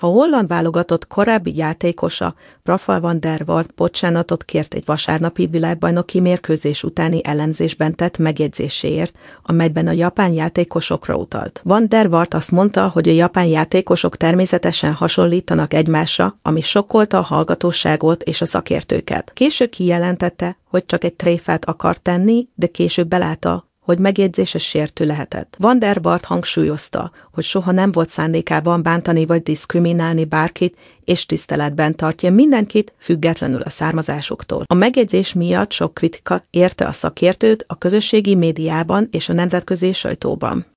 A holland válogatott korábbi játékosa, Rafael van der Vaart bocsánatot kért egy vasárnapi világbajnoki mérkőzés utáni elemzésben tett megjegyzéséért, amelyben a japán játékosokra utalt. Van der Vaart azt mondta, hogy a japán játékosok természetesen hasonlítanak egymásra, ami sokkolta a hallgatóságot és a szakértőket. Később kijelentette, hogy csak egy tréfát akart tenni, de később belátta, hogy megjegyzése sértő lehetett. Van der Vaart hangsúlyozta, hogy soha nem volt szándékában bántani vagy diszkriminálni bárkit, és tiszteletben tartja mindenkit, függetlenül a származásuktól. A megjegyzés miatt sok kritika érte a szakértőt a közösségi médiában és a nemzetközi sajtóban.